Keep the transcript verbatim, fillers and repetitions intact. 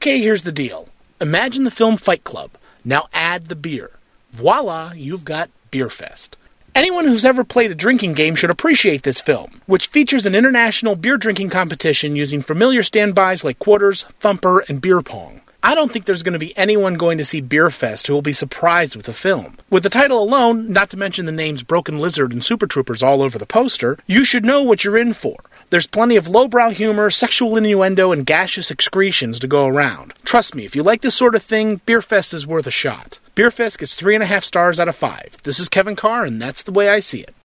Okay, here's the deal. Imagine the film Fight Club. Now add the beer. Voila, you've got Beerfest. Anyone who's ever played a drinking game should appreciate this film, which features an international beer drinking competition using familiar standbys like quarters, thumper, and beer pong. I don't think there's going to be anyone going to see Beerfest who will be surprised with the film. With the title alone, not to mention the names Broken Lizard and Super Troopers all over the poster, you should know what you're in for. There's plenty of lowbrow humor, sexual innuendo, and gaseous excretions to go around. Trust me, if you like this sort of thing, Beerfest is worth a shot. Beerfest gets three and a half stars out of five. This is Kevin Carr, and that's the way I see it.